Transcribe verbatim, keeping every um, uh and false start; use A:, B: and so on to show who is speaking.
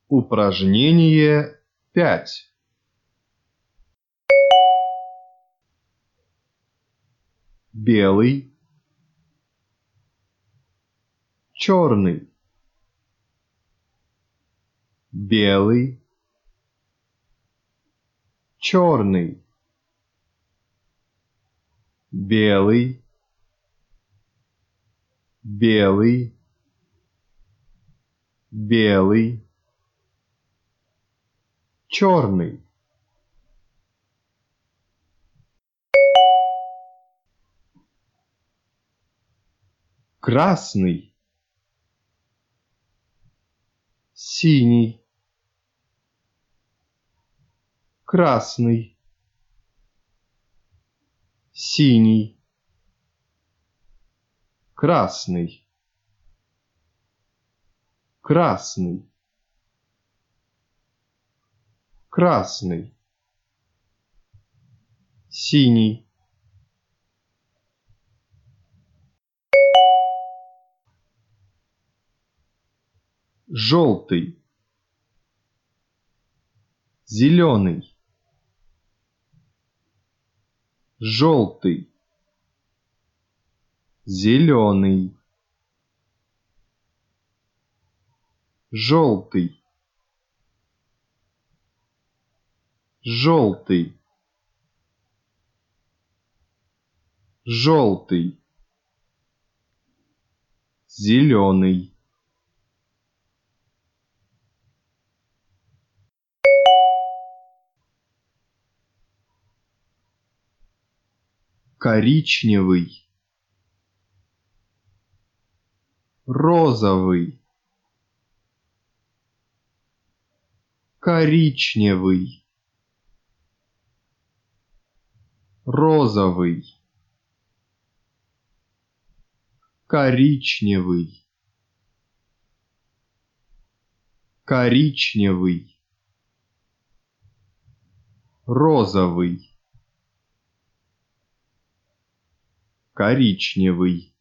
A: Упражнение пять. Белый, черный, белый, черный, белый, белый, белый, черный. Красный, синий, красный, синий, красный, красный, красный, синий. Желтый, зеленый, желтый, зеленый, желтый, желтый, желтый, зеленый. Коричневый, розовый, коричневый, розовый, коричневый, коричневый, розовый, коричневый.